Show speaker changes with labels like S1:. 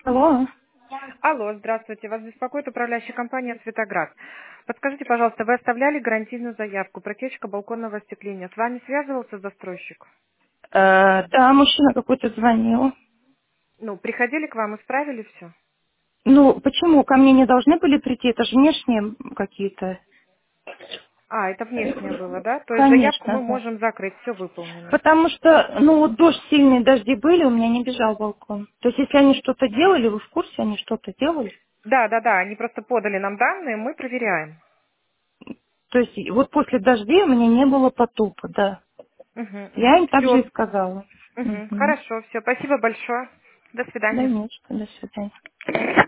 S1: Алло.
S2: Алло, здравствуйте. Вас беспокоит управляющая компания «Светоград». Подскажите, пожалуйста, вы оставляли гарантийную заявку, протечка балконного остекления. С вами связывался застройщик?
S1: Да, мужчина какой-то звонил.
S2: Ну, приходили к вам, исправили все?
S1: Ну, почему? Ко мне не должны были прийти? Это же внешние какие-то.
S2: А, это внешнее было, да? То есть заявку
S1: Конечно,
S2: мы
S1: да.
S2: можем закрыть, все выполнено.
S1: Потому что, ну, вот дождь, сильные дожди были, у меня не бежал балкон. То есть, если они что-то делали, вы в курсе, они что-то делали?
S2: Да, да, да, они просто подали нам данные, мы проверяем.
S1: То есть, вот после дождей у меня не было потопа, да. Я им так же
S2: Все.
S1: и сказала. Угу.
S2: Хорошо, все. Спасибо большое. До
S1: Да
S2: свидания.
S1: нет, что, до свидания.